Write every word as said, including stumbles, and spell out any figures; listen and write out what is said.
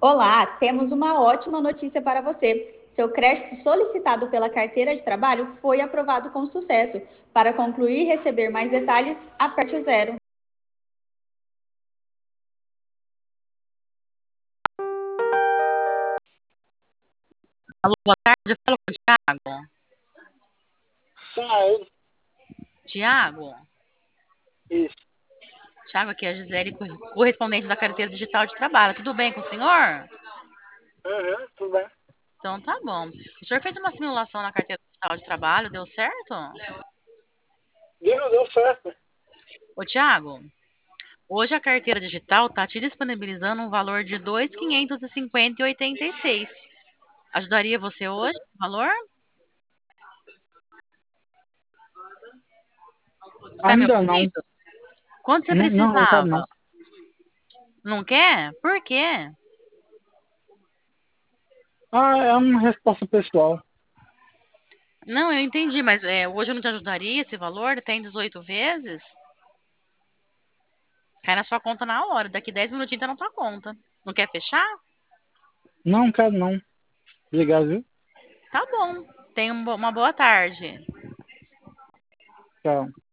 Olá, temos uma ótima notícia para você. Seu crédito solicitado pela carteira de trabalho foi aprovado com sucesso. Para concluir e receber mais detalhes, aperte o zero. Alô, boa tarde, eu falo com o Tiago. Sai. Tiago? Isso. Tiago, aqui é a Gisele, correspondente da carteira digital de trabalho. Tudo bem com o senhor? Uhum, tudo bem. Então tá bom. O senhor fez uma simulação na carteira digital de trabalho, deu certo? Deu, deu certo. Ô, Tiago, hoje a carteira digital está te disponibilizando um valor de dois mil quinhentos e cinquenta e oitenta e seis. Ajudaria você hoje o valor? Tá me Ainda não. ouvindo? Quanto você Não, não, não quero não. precisava? Não quer? Por quê? Ah, é uma resposta pessoal. Não, eu entendi, mas é, hoje eu não te ajudaria esse valor? Tem dezoito vezes? Cai na sua conta na hora. Daqui dez minutinhos tá na tua conta. Não quer fechar? Não quero não. Obrigado, viu? Tá bom. Tenha um bo- uma boa tarde. Tchau.